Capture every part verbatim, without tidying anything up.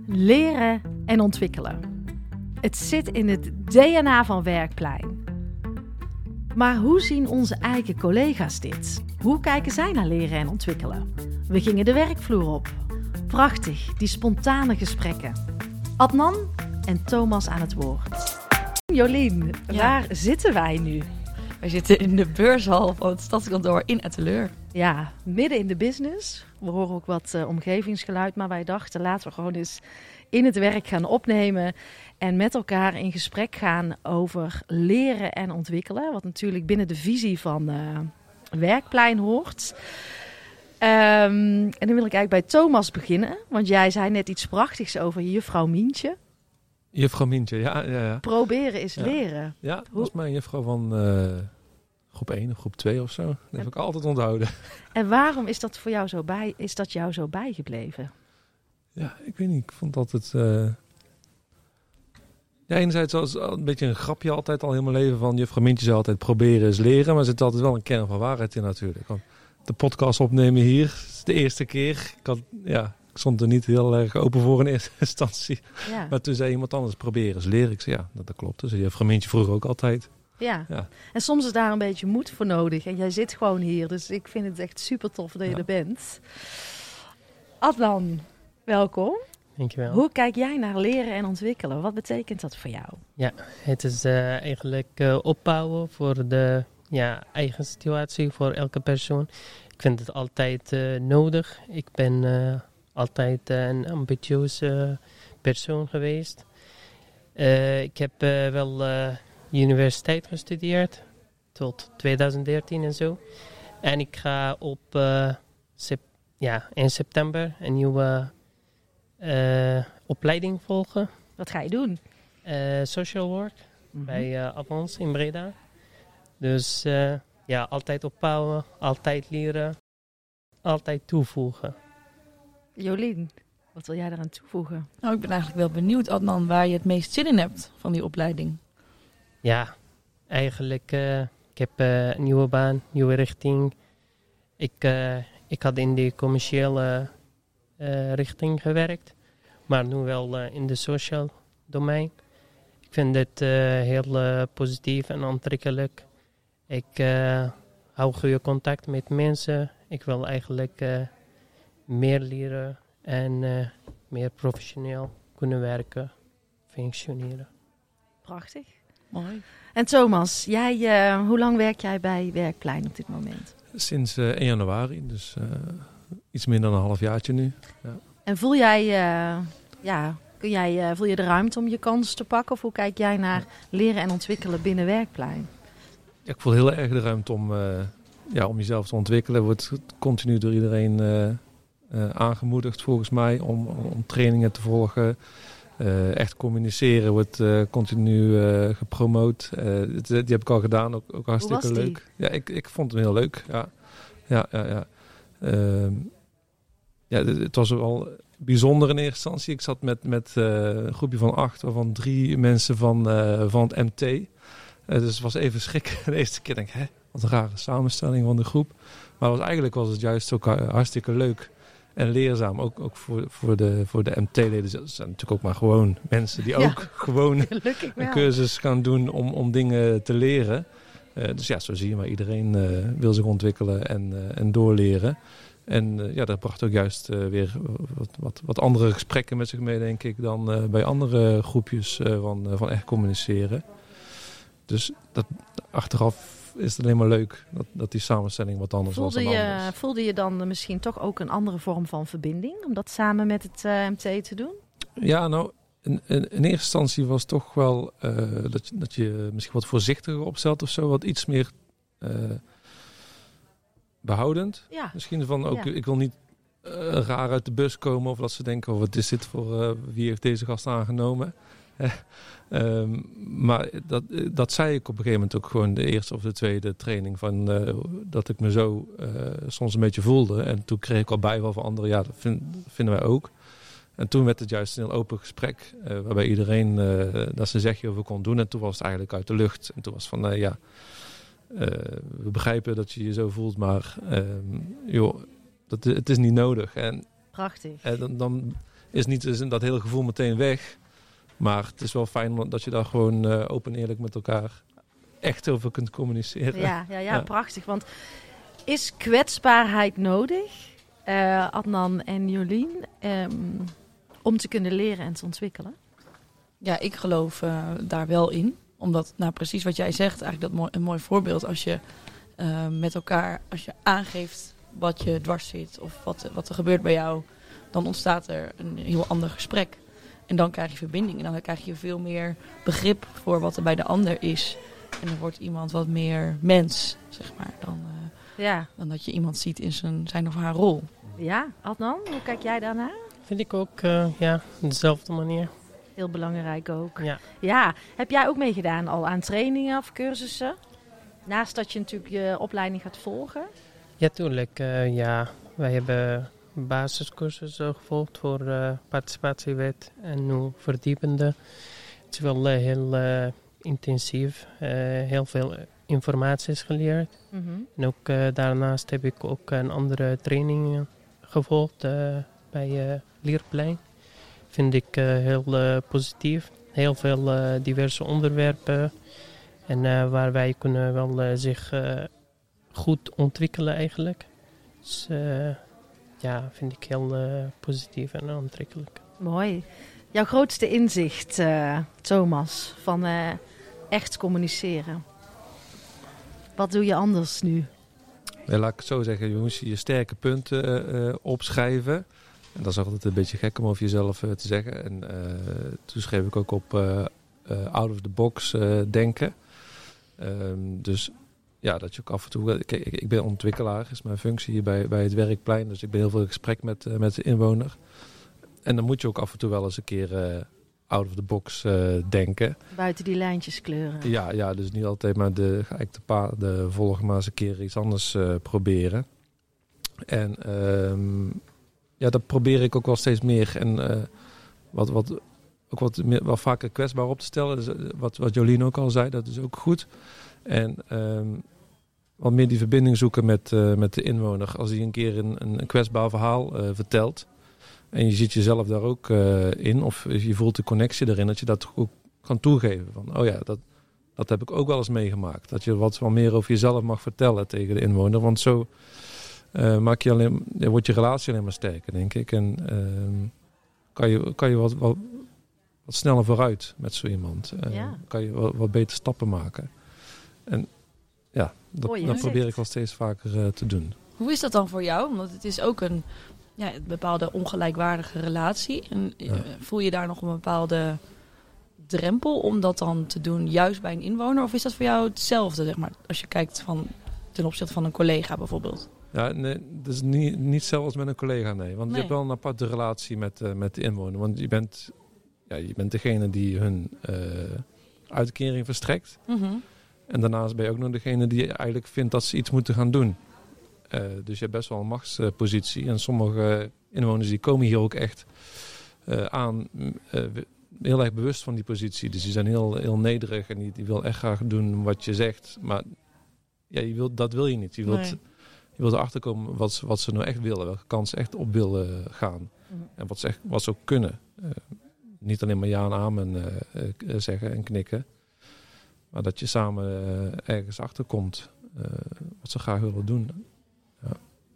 Leren en ontwikkelen. Het zit in het D N A van Werkplein. Maar hoe zien onze eigen collega's dit? Hoe kijken zij naar leren en ontwikkelen? We gingen de werkvloer op. Prachtig, die spontane gesprekken. Adnan en Thomas aan het woord. Jolien, Ja. waar zitten wij nu? Wij zitten in de beurshal van het stadskantoor in Etteleur. Ja, midden in de business. We horen ook wat uh, omgevingsgeluid, maar wij dachten laten we gewoon eens in het werk gaan opnemen en met elkaar in gesprek gaan over leren en ontwikkelen. Wat natuurlijk binnen de visie van uh, Werkplein hoort. Um, en dan wil ik eigenlijk bij Thomas beginnen, want jij zei net iets prachtigs over juffrouw Mientje. Juffrouw Mientje, ja. ja, ja. Proberen is Ja. leren. Ja, dat was mijn juffrouw van uh, groep één of groep twee of zo. Dat heb ik altijd onthouden. En waarom is dat voor jou zo bij, is dat jou zo bijgebleven? Ja, ik weet niet. Ik vond altijd... Uh... Ja, enerzijds was het een beetje een grapje altijd al in mijn leven van juffrouw Mientje zei altijd proberen is leren. Maar er zit altijd wel een kern van waarheid in natuurlijk. Want de podcast opnemen hier is de eerste keer. Ik, had, ja, ik stond er niet heel erg open voor in eerste instantie. Ja. Maar toen zei iemand anders proberen is leren. Ik zei ja, dat, dat klopt. Dus juffrouw Mientje vroeger ook altijd. Ja. Ja. En soms is daar een beetje moed voor nodig. En jij zit gewoon hier, dus ik vind het echt super tof dat je Ja. er bent. Adnan, welkom. Dankjewel. Hoe kijk jij naar leren en ontwikkelen? Wat betekent dat voor jou? Ja, het is uh, eigenlijk uh, opbouwen voor de ja, eigen situatie voor elke persoon. Ik vind het altijd uh, nodig. Ik ben uh, altijd uh, een ambitieuze persoon geweest. Uh, ik heb uh, wel uh, universiteit gestudeerd tot twintig dertien en zo. En ik ga op uh, sep- ja, in september een nieuwe uh, opleiding volgen. Wat ga je doen? Uh, social work Mm-hmm. bij uh, Avans in Breda. Dus uh, ja, altijd opbouwen, altijd leren, altijd toevoegen. Jolien, wat wil jij daaraan toevoegen? Nou, ik ben eigenlijk wel benieuwd, Adnan, waar je het meest zin in hebt van die opleiding. Ja, eigenlijk, uh, ik heb uh, een nieuwe baan, nieuwe richting. Ik, uh, ik had in de commerciële uh, richting gewerkt, maar nu wel uh, in de social domein. Ik vind het uh, heel uh, positief en aantrekkelijk. Ik uh, hou goede contact met mensen. Ik wil eigenlijk uh, meer leren en uh, meer professioneel kunnen werken, functioneren. Prachtig. Mooi. En Thomas, jij, uh, hoe lang werk jij bij Werkplein op dit moment? Sinds uh, één januari, dus uh, iets minder dan een halfjaartje nu. Ja. En voel jij, uh, ja, kun jij, uh, voel je de ruimte om je kans te pakken? Of hoe kijk jij naar leren en ontwikkelen binnen Werkplein? Ja, ik voel heel erg de ruimte om, uh, ja, om jezelf te ontwikkelen. Wordt continu door iedereen uh, uh, aangemoedigd volgens mij om, om trainingen te volgen. Uh, echt communiceren wordt uh, continu uh, gepromoot. Uh, die heb ik al gedaan, ook, ook hartstikke Hoe was die? leuk. Ja, ik, ik vond hem heel leuk. Ja, ja, ja. ja. Uh, ja het, het was wel bijzonder in eerste instantie. Ik zat met, met uh, een groepje van acht, waarvan drie mensen van, uh, van het M T. Uh, dus het was even schrik. De eerste keer denk ik, hè, wat een rare samenstelling van de groep. Maar was, eigenlijk was het juist ook hartstikke leuk en leerzaam. Ook, ook voor, voor, de, voor de M T-leden. Dat zijn natuurlijk ook maar gewoon mensen die Ja. ook gewoon Gelukkig wel. een cursus gaan doen om, om dingen te leren. Uh, dus ja, zo zie je maar. Iedereen uh, wil zich ontwikkelen en, uh, en doorleren. En uh, ja, dat bracht ook juist uh, weer wat, wat, wat andere gesprekken met zich mee, denk ik, dan uh, bij andere groepjes uh, van, uh, van echt communiceren. Dus dat, achteraf is het alleen maar leuk dat, dat die samenstelling wat anders Voelde was dan je, anders. voelde je dan misschien toch ook een andere vorm van verbinding? Om dat samen met het uh, M T te doen? Ja, nou, in, in, in eerste instantie was het toch wel uh, dat, dat je misschien wat voorzichtiger opstelt of zo. Wat iets meer uh, behoudend. Ja. Misschien van, ook, Ja. ik wil niet uh, raar uit de bus komen of dat ze denken, oh, wat is dit voor, uh, wie heeft deze gast aangenomen? um, maar dat, dat zei ik op een gegeven moment ook gewoon de eerste of de tweede training. Van, uh, dat ik me zo uh, soms een beetje voelde. En toen kreeg ik al bijval van anderen. Ja, dat, vind, dat vinden wij ook. En toen werd het juist een heel open gesprek. Uh, waarbij iedereen uh, dat zijn zegje over kon doen. En toen was het eigenlijk uit de lucht. En toen was het van, uh, ja, uh, we begrijpen dat je je zo voelt. Maar uh, joh, dat, het is niet nodig. En Prachtig. uh, dan... dan is niet is dat hele gevoel meteen weg. Maar het is wel fijn dat je daar gewoon uh, open en eerlijk met elkaar echt over kunt communiceren. Ja, ja, ja, ja. Prachtig. Want is kwetsbaarheid nodig, uh, Adnan en Jolien, um, om te kunnen leren en te ontwikkelen? Ja, ik geloof uh, daar wel in. Omdat, nou precies wat jij zegt, eigenlijk dat mooi, een mooi voorbeeld. Als je uh, met elkaar, als je aangeeft wat je dwars zit of wat, wat er gebeurt bij jou, dan ontstaat er een heel ander gesprek. En dan krijg je verbinding en dan krijg je veel meer begrip voor wat er bij de ander is. En dan wordt iemand wat meer mens, zeg maar, dan, uh, ja. dan dat je iemand ziet in zijn, zijn of haar rol. Ja, Adnan, hoe kijk jij daarnaar? Vind ik ook, uh, ja, op dezelfde manier. Heel belangrijk ook. Ja. ja. Heb jij ook meegedaan al aan trainingen of cursussen? Naast dat je natuurlijk je opleiding gaat volgen? Ja, tuurlijk. Uh, ja, wij hebben basiscursussen gevolgd voor uh, participatiewet en nu verdiepende. Het is wel uh, heel uh, intensief. Uh, heel veel informatie is geleerd. Mm-hmm. En ook uh, daarnaast heb ik ook een andere training gevolgd uh, bij uh, Leerplein. Vind ik uh, heel uh, positief. Heel veel uh, diverse onderwerpen. En uh, waar wij kunnen wel uh, zich uh, goed ontwikkelen eigenlijk. Dus uh, ja, vind ik heel uh, positief en aantrekkelijk. Mooi. Jouw grootste inzicht, uh, Thomas, van uh, echt communiceren. Wat doe je anders nu? Ja, laat ik het zo zeggen, jongens. Je sterke punten uh, opschrijven. En dat is altijd een beetje gek om over jezelf uh, te zeggen. En uh, toen schreef ik ook op uh, uh, out of the box uh, denken. Um, dus ja, dat je ook af en toe... Kijk, ik, ik ben ontwikkelaar, is mijn functie hier bij, bij het Werkplein. Dus ik ben heel veel in gesprek met, uh, met de inwoner. En dan moet je ook af en toe wel eens een keer uh, out of the box uh, denken. Buiten die lijntjes kleuren. Ja, ja, dus niet altijd maar de, ga ik de paden volgen, maar eens een keer iets anders uh, proberen. En um, ja, dat probeer ik ook wel steeds meer. En uh, wat, wat, ook wat, meer, wat vaker kwetsbaar op te stellen. Dus, uh, wat, wat Jolien ook al zei, dat is ook goed. En um, wat meer die verbinding zoeken met, uh, met de inwoner. Als hij een keer een, een kwetsbaar verhaal uh, vertelt. En je ziet jezelf daar ook uh, in. Of je voelt de connectie erin. Dat je dat ook kan toegeven. Van, oh ja, dat, dat heb ik ook wel eens meegemaakt. Dat je wat wel meer over jezelf mag vertellen tegen de inwoner. Want zo uh, maak je alleen, ja, wordt je relatie alleen maar sterker, denk ik. En uh, kan je, kan je wat, wat, wat sneller vooruit met zo iemand. Uh, ja. Kan je wat, wat beter stappen maken. En ja, dat, oh, dat probeer ik wel steeds vaker uh, te doen. Hoe is dat dan voor jou? Want het is ook een, ja, een bepaalde ongelijkwaardige relatie. En ja. Voel je daar nog een bepaalde drempel om dat dan te doen, juist bij een inwoner? Of is dat voor jou hetzelfde, zeg maar, als je kijkt van, ten opzichte van een collega bijvoorbeeld? Ja, nee, dat is niet, niet zelfs met een collega, nee. Want nee. je hebt wel een aparte relatie met, uh, met de inwoner. Want je bent, ja, je bent degene die hun uh, uitkering verstrekt. Mm-hmm. En daarnaast ben je ook nog degene die eigenlijk vindt dat ze iets moeten gaan doen. Uh, dus je hebt best wel een machtspositie. En sommige inwoners die komen hier ook echt uh, aan, uh, heel erg bewust van die positie. Dus die zijn heel, heel nederig en die, die wil echt graag doen wat je zegt. Maar ja, je wilt, dat wil je niet. Je wilt, nee. je wilt erachter komen wat, wat ze nou echt willen. Welke kant ze echt op willen gaan. Mm. En wat ze, echt, wat ze ook kunnen. Uh, niet alleen maar ja en amen uh, uh, zeggen en knikken. Maar dat je samen uh, ergens achterkomt uh, wat ze graag willen doen. Ja.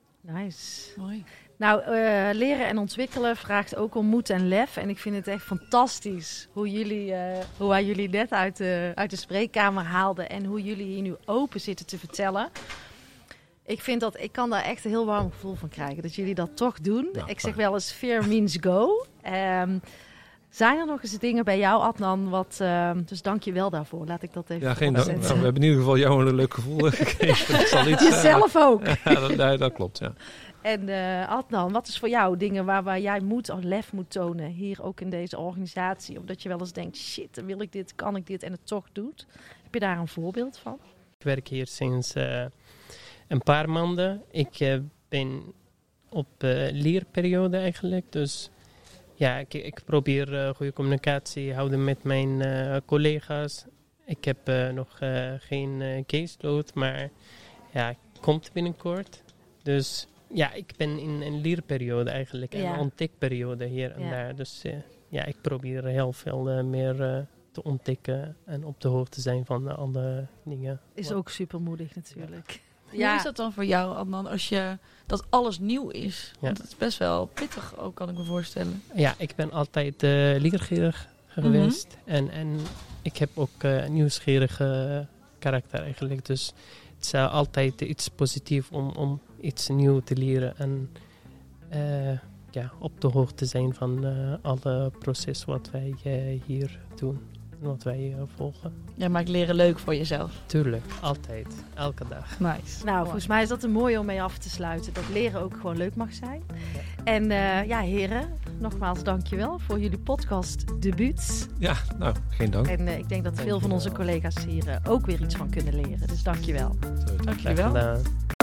Nice. Mooi. Nou, uh, leren en ontwikkelen vraagt ook om moed en lef. En ik vind het echt fantastisch hoe, jullie, uh, hoe wij jullie net uit de, uit de spreekkamer haalden. En hoe jullie hier nu open zitten te vertellen. Ik vind dat, ik kan daar echt een heel warm gevoel van krijgen. Dat jullie dat toch doen. Ja, ik zeg wel eens fear means go. Um, Zijn er nog eens dingen bij jou, Adnan? Wat, uh, dus dank je wel daarvoor. Laat ik dat even ja, geen dank. Nou, we hebben in ieder geval jou een leuk gevoel gekregen. Dat zal iets, Jezelf uh, ook. Ja, dat, nee, dat klopt, ja. En uh, Adnan, wat is voor jou dingen waar, waar jij moed of lef moet tonen? Hier ook in deze organisatie. Of dat je wel eens denkt, shit, wil ik dit, kan ik dit en het toch doet. Heb je daar een voorbeeld van? Ik werk hier sinds uh, een paar maanden. Ik uh, ben op uh, leerperiode eigenlijk, dus... Ja, ik, ik probeer uh, goede communicatie houden met mijn uh, collega's. Ik heb uh, nog uh, geen uh, caseload, maar ja, komt binnenkort. Dus ja, ik ben in een leerperiode eigenlijk. En Ja. een ontdekperiode hier en Ja. daar. Dus uh, ja, ik probeer heel veel uh, meer uh, te ontdekken. En op de hoogte zijn van uh, alle dingen. Is ook super moedig natuurlijk. Hoe is dat dan voor jou, Adnan, als je dat alles nieuw is? Ja. Want het is best wel pittig ook, kan ik me voorstellen. Ja, ik ben altijd uh, leergierig geweest. Mm-hmm. En, en ik heb ook uh, een nieuwsgierige karakter eigenlijk. Dus het is uh, altijd iets positiefs om, om iets nieuws te leren. En uh, ja, op de hoogte zijn van uh, alle processen wat wij uh, hier doen. En wat wij uh, volgen. Ja, maakt leren leuk voor jezelf. Tuurlijk, altijd. Elke dag. Nice. Nou, volgens mij is dat een mooie om mee af te sluiten. Dat leren ook gewoon leuk mag zijn. Ja. En uh, ja, heren, nogmaals dankjewel voor jullie podcast debuut. Ja, nou, geen dank. En uh, ik denk dat veel van onze collega's hier uh, ook weer iets van kunnen leren. Dus dankjewel. Dankjewel.